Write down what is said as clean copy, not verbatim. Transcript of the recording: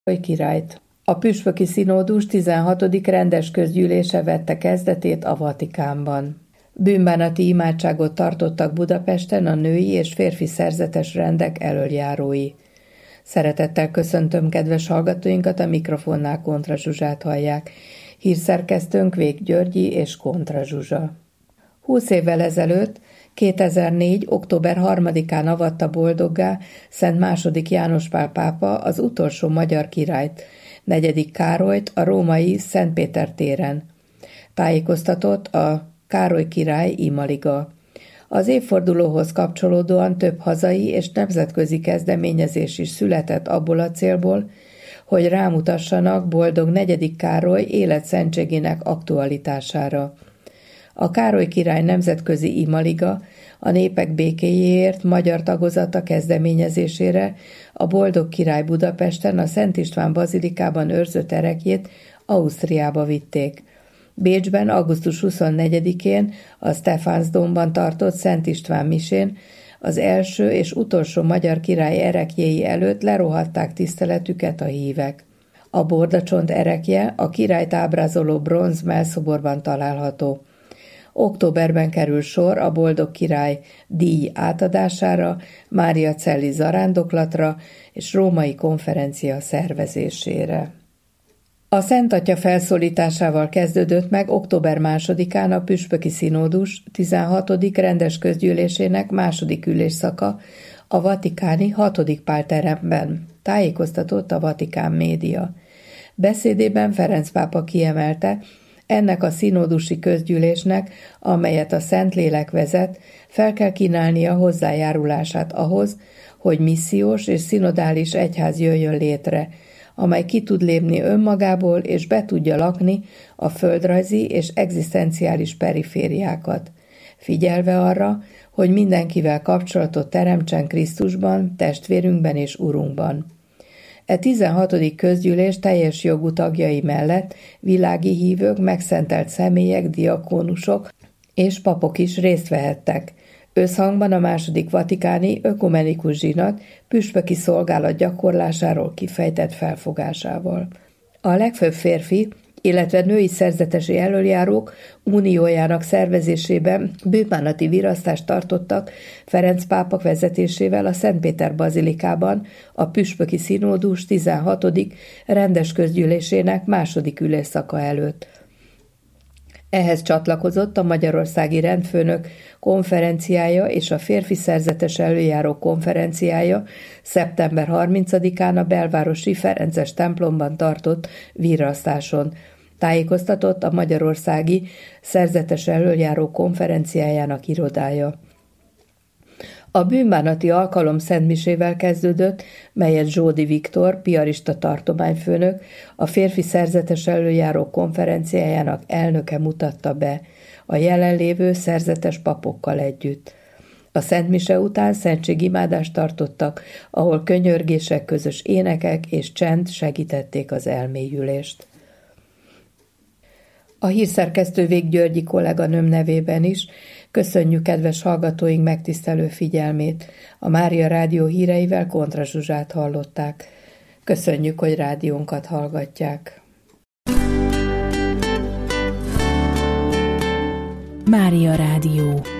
királyt. A püspöki szinódus 16. rendes közgyűlése vette kezdetét a Vatikánban. Bűnbánati imádságot tartottak Budapesten a női és férfi szerzetes rendek elöljárói. Szeretettel köszöntöm kedves hallgatóinkat, a mikrofonnál Kontra Zsuzsát hallják. Hírszerkesztőnk Vég Györgyi és Kontra Zsuzsa. 20 évvel ezelőtt, 2004. október 3-án avatta boldoggá Szent II. János Pál pápa az utolsó magyar királyt, 4. Károlyt a római Szent Péter téren. Tájékoztatott a Károly király imaliga. Az évfordulóhoz kapcsolódóan több hazai és nemzetközi kezdeményezés is született abból a célból, hogy rámutassanak boldog 4. Károly életszentségének aktualitására. A Károly király nemzetközi imaliga a népek békéjéért magyar tagozata kezdeményezésére a boldog király Budapesten a Szent István bazilikában őrzött ereklyét Ausztriába vitték. Bécsben augusztus 24-én a Stephansdomban tartott Szent István misén az első és utolsó magyar király ereklyéi előtt lerohatták tiszteletüket a hívek. A bordacsont erekje a királyt ábrázoló bronz mellszoborban található. Októberben kerül sor a boldog király díj átadására, Mária Celli zarándoklatra és római konferencia szervezésére. A Szent Atya felszólításával kezdődött meg október 2-án a püspöki szinódus 16. rendes közgyűlésének második ülésszaka a vatikáni 6. Pál teremben, tájékoztatott a Vatikán média. Beszédében Ferenc pápa kiemelte, ennek a szinódusi közgyűlésnek, amelyet a Szentlélek vezet, fel kell kínálnia hozzájárulását ahhoz, hogy missziós és szinodális egyház jöjjön létre, amely ki tud lépni önmagából és be tudja lakni a földrajzi és egzisztenciális perifériákat, figyelve arra, hogy mindenkivel kapcsolatot teremtsen Krisztusban, testvérünkben és Urunkban. E 16. közgyűlés teljes jogú tagjai mellett világi hívők, megszentelt személyek, diakónusok és papok is részt vehettek, összhangban a második vatikáni ökumenikus zsinat püspöki szolgálat gyakorlásáról kifejtett felfogásával. A legfőbb férfi, illetve női szerzetesi elöljárók uniójának szervezésében bűnbánati virasztást tartottak Ferenc pápa vezetésével a Szent Péter bazilikában a püspöki szinódus 16. rendes közgyűlésének második ülésszaka előtt. Ehhez csatlakozott a Magyarországi Rendfőnök konferenciája és a férfi szerzetes elöljárók konferenciája szeptember 30-án a belvárosi Ferences templomban tartott virasztáson. Tájékoztatott a Magyarországi Szerzetes Elöljárók konferenciájának irodája. A bűnbánati alkalom szentmisével kezdődött, melyet Zsódi Viktor, piarista tartományfőnök, a férfi szerzetes elöljárók konferenciájának elnöke mutatta be, a jelenlévő szerzetes papokkal együtt. A szentmise után szentségimádást tartottak, ahol könyörgések, közös énekek és csend segítették az elmélyülést. A hírszerkesztő Vég Györgyi kolléganőm nevében is köszönjük kedves hallgatóink megtisztelő figyelmét. A Mária Rádió híreivel Kontra Zsuzsát hallották. Köszönjük, hogy rádiónkat hallgatják. Mária Rádió.